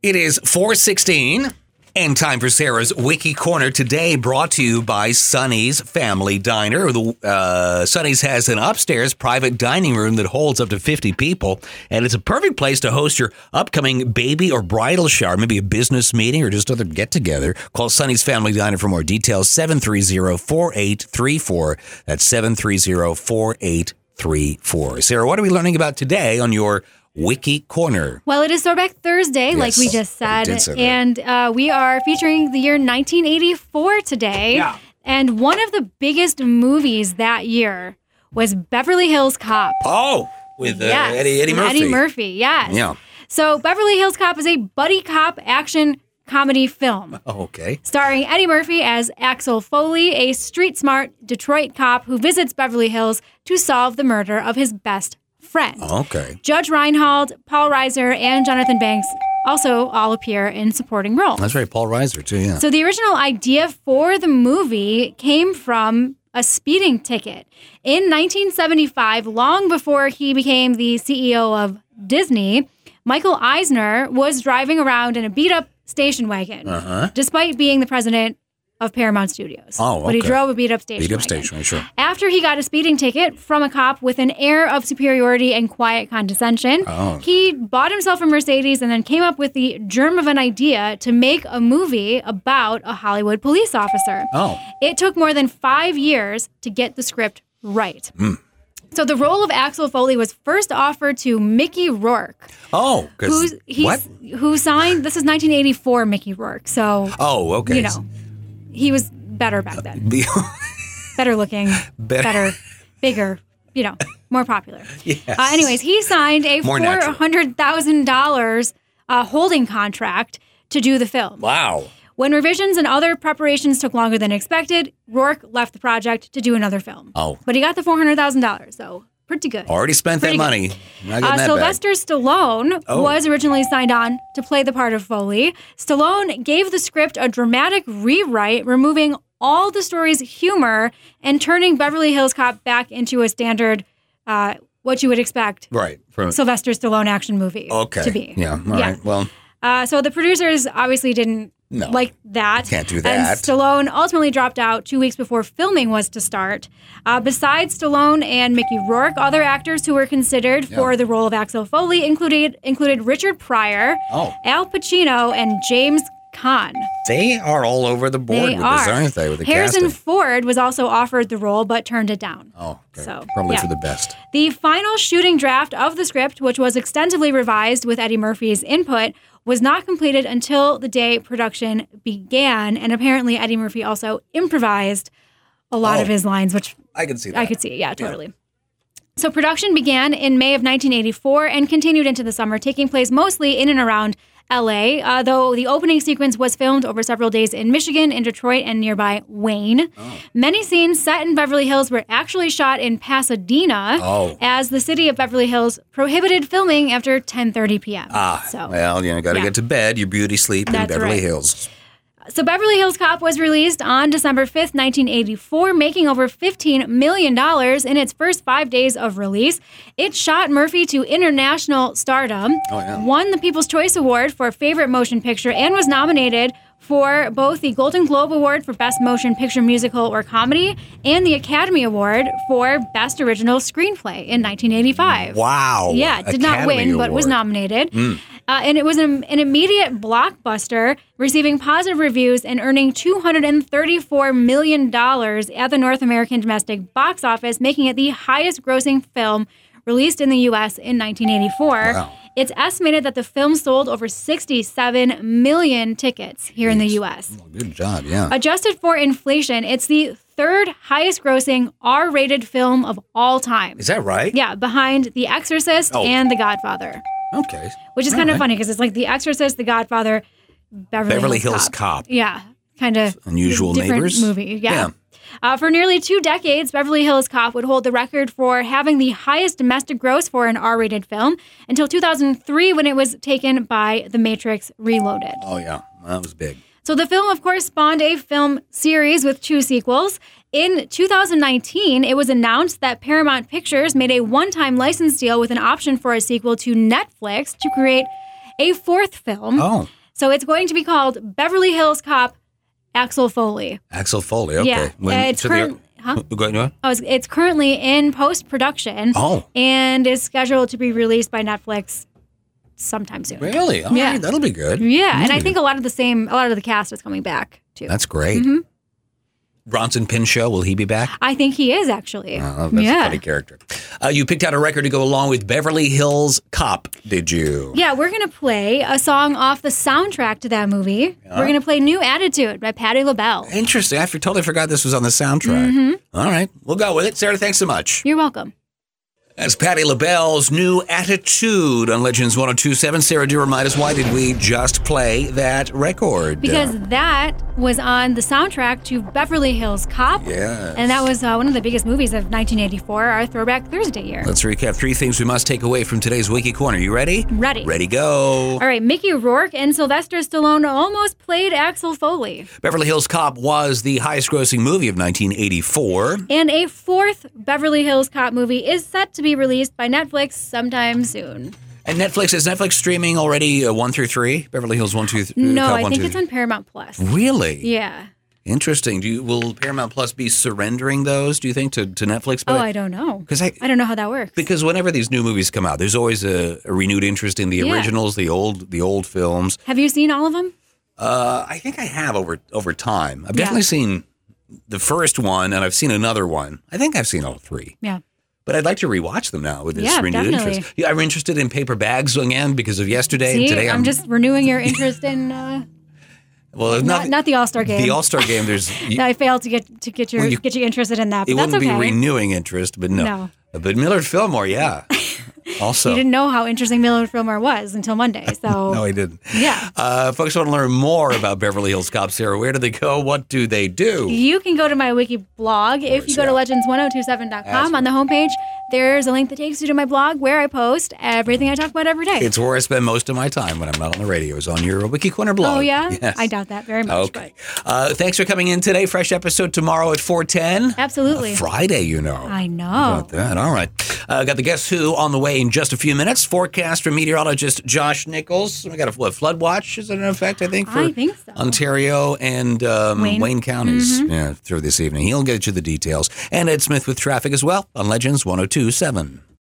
It is 4:16 and time for Sarah's Wiki Corner today, brought to you by Sonny's Family Diner. Sonny's has an upstairs private dining room that holds up to 50 people, and it's a perfect place to host your upcoming baby or bridal shower, maybe a business meeting or just other get-together. Call Sonny's Family Diner for more details, 730-4834. That's 730-4834. Sarah, what are we learning about today on your Wiki Corner? Well, it is Throwback Thursday, Yes, like we just said. I did say that. And we are featuring the year 1984 today. Yeah. And one of the biggest movies that year was Beverly Hills Cop. Oh, with Yes. Eddie Murphy. Eddie Murphy, yes. Yeah. So Beverly Hills Cop is a buddy cop action comedy film. Oh, okay. Starring Eddie Murphy as Axel Foley, a street-smart Detroit cop who visits Beverly Hills to solve the murder of his best friend. Okay. Judge Reinhold, Paul Reiser, and Jonathan Banks also all appear in supporting roles. That's right. Paul Reiser, too, yeah. So the original idea for the movie came from a speeding ticket. In 1975, long before he became the CEO of Disney, Michael Eisner was driving around in a beat-up station wagon, despite being the president of Paramount Studios. Oh, But he okay. drove a beat-up station Beat-up wagon. station, sure. After he got a speeding ticket from a cop with an air of superiority and quiet condescension, he bought himself a Mercedes and then came up with the germ of an idea to make a movie about a Hollywood police officer. Oh. It took more than 5 years to get the script right. So the role of Axel Foley was first offered to Mickey Rourke, Oh, because what? who signed, this is 1984 Mickey Rourke, so, Oh, okay. you know, he was better back then. Better looking, better, bigger, you know, more popular. Yes. Anyways, he signed a More natural. $400,000 holding contract to do the film. Wow. When revisions and other preparations took longer than expected, Rourke left the project to do another film. Oh. But he got the $400,000, so pretty good. Already spent Pretty that good. money. Not getting that Sylvester Stallone Oh. was originally signed on to play the part of Foley. Stallone gave the script a dramatic rewrite, removing all the story's humor and turning Beverly Hills Cop back into a standard, what you would expect back. Right. From, Sylvester Stallone action movie okay. to be. Yeah. All right. Well, So the producers obviously didn't No. like that. Can't do And that. Stallone ultimately dropped out 2 weeks before filming was to start. Besides Stallone and Mickey Rourke, other actors who were considered for the role of Axel Foley included Richard Pryor, Al Pacino, and James Caan. they are all over the board They with are. this, aren't they? With the Harrison casting. Ford was also offered the role but turned it down. Oh, okay. So, Probably yeah. for the best. The final shooting draft of the script, which was extensively revised with Eddie Murphy's input, was not completed until the day production began. And apparently Eddie Murphy also improvised a lot of his lines, which I can see that. I could see. Yeah, totally. So production began in May of 1984 and continued into the summer, taking place mostly in and around LA, though the opening sequence was filmed over several days in Michigan, in Detroit, and nearby Wayne. Many scenes set in Beverly Hills were actually shot in Pasadena, as the city of Beverly Hills prohibited filming after 10:30 p.m. So, Well, you know, got to Yeah. get to bed. Your beauty sleep in That's Beverly right. Hills. So Beverly Hills Cop was released on December 5th, 1984, making over $15 million in its first 5 days of release. It shot Murphy to international stardom, won the People's Choice Award for Favorite Motion Picture, and was nominated for both the Golden Globe Award for Best Motion Picture Musical or Comedy and the Academy Award for Best Original Screenplay in 1985. Wow. Yeah, it did not Academy win, but was Award. nominated. And it was an immediate blockbuster, receiving positive reviews and earning $234 million at the North American domestic box office, making it the highest grossing film released in the U.S. in 1984. Wow. It's estimated that the film sold over 67 million tickets here in the U.S. Good job, yeah. Adjusted for inflation, it's the third highest grossing R-rated film of all time. Is that right? Yeah, behind The Exorcist and The Godfather. Okay. Which is kind of funny because it's like The Exorcist, The Godfather, Beverly Hills Cop. Yeah, kind of Unusual different Neighbors? movie. Yeah. For nearly 2 decades, Beverly Hills Cop would hold the record for having the highest domestic gross for an R-rated film until 2003 when it was taken by The Matrix Reloaded. Oh, yeah. That was big. So the film, of course, spawned a film series with 2 sequels. In 2019, it was announced that Paramount Pictures made a one-time license deal with an option for a sequel to Netflix to create a fourth film. Oh, So it's going to be called Beverly Hills Cop Axel Foley. Axel Foley. Okay. Yeah. It's so the- Go ahead. it's currently in post-production Oh. and is scheduled to be released by Netflix sometime soon. Really? All Yeah. right, that'll be good. Yeah, and I think a lot of the cast is coming back too. That's great. Mm-hmm. Bronson Pinchot, will he be back? I think he is actually. Oh, that's a funny character. You picked out a record to go along with Beverly Hills Cop, did you? Yeah, we're going to play a song off the soundtrack to that movie. We're going to play New Attitude by Patti LaBelle. Interesting. I totally forgot this was on the soundtrack. Mm-hmm. All right, we'll go with it. Sarah, thanks so much. You're welcome. That's Patti LaBelle's New Attitude on Legends 102.7. Sarah, do remind us, why did we just play that record? Because that was on the soundtrack to Beverly Hills Cop. Yes. And that was one of the biggest movies of 1984, our Throwback Thursday year. Let's recap 3 things we must take away from today's Wiki Corner. You ready? Ready. Ready, go. All right, Mickey Rourke and Sylvester Stallone almost played Axel Foley. Beverly Hills Cop was the highest grossing movie of 1984. And a fourth Beverly Hills Cop movie is set to be released by Netflix sometime soon. And is Netflix streaming already 1 through 3? Beverly Hills 1, 2, 3? No, Cop I 1, think 2. it's on Paramount Plus. Really? Yeah. Interesting. Will Paramount Plus be surrendering those, do you think, to Netflix? Oh, I don't know. Because I don't know how that works. Because whenever these new movies come out, there's always a renewed interest in the Yeah. originals, the old films. Have you seen all of them? I think I have over time. I've definitely seen the first one, and I've seen another one. I think I've seen all 3. Yeah. But I'd like to rewatch them now with this Yeah, renewed definitely. interest. Yeah, I'm interested in Paper Bags again because of yesterday. See, And today I'm just renewing your interest in well, not the All-Star game. the All-Star game. There's I failed to get you interested in that, it but that's wouldn't okay. be renewing interest, but no. But Millard Fillmore, yeah. Also, You didn't know how interesting Millard Fillmore was until Monday, so no, I didn't. yeah. Folks want to learn more about Beverly Hills Cop. Sarah, where do they go? What do they do? You can go to my wiki blog. If you go to legends1027.com on the homepage, there's a link that takes you to my blog where I post everything I talk about every day. It's where I spend most of my time when I'm not on the radio, is on your Wiki Corner blog. Oh, yeah? Yes. I doubt that very much. Okay. Thanks for coming in today. Fresh episode tomorrow at 4:10. Absolutely. Friday, you know. I know. How about that? All right. Got the Guess Who on the way in just a few minutes. Forecast from meteorologist Josh Nichols. We got a flood watch is in effect, I think, for I think so. Ontario and Wayne counties through this evening. He'll get you the details. And Ed Smith with traffic as well on Legends 102.7.